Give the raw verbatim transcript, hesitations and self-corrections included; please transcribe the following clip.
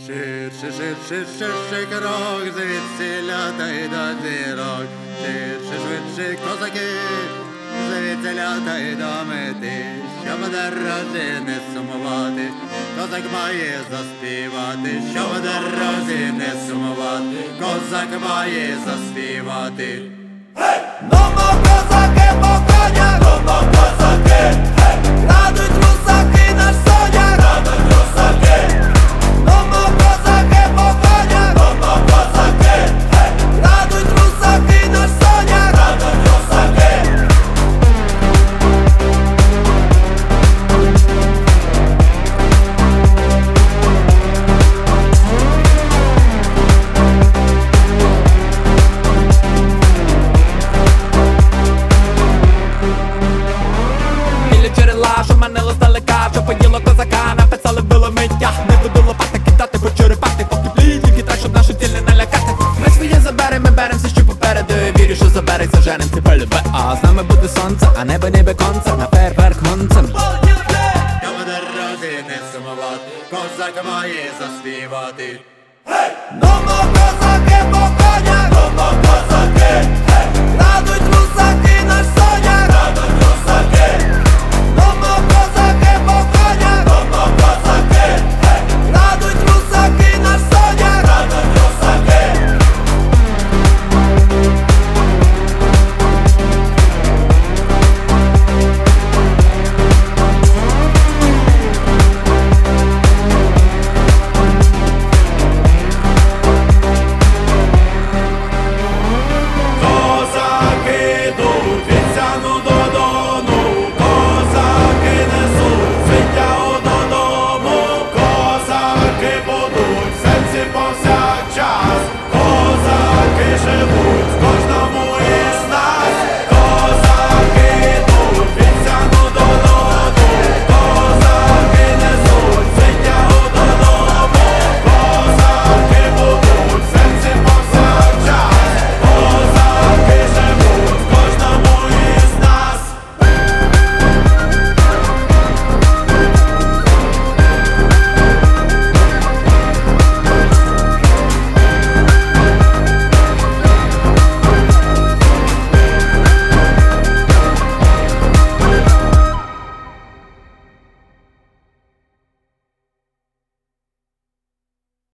Ширше, ширше, ширше крок, звідсіля та й до зірок. Ширше, швидше, козаки, звідсіля та й до мети. Щоб в дорозі не сумувати, козак має заспівати. Щоб в дорозі не сумувати, козак має заспівати. Нумо, козаки, по конях, нумо, козаки, крадуть русаки наш соняк, крадуть русаки. Нумо, козаки, по конях, нумо, козаки, крадуть русаки наш соняк, крадуть русаки. Що манило здалека, що поїло козака, написали було миття. Не буду лопати кидати, бо черепати, поки плід, тільки так, щоб нашу ціль не налякати. Ми своє заберем, ми берем все, що попереду. Вірю, що за берег заженем ці пельби. А з нами буде сонце, а небо ніби концерт на фейерверк гонцем. Щоб в дорозі не сумувати, козак має заспівати. Нумо, козаки, по конях, нумо, козаки.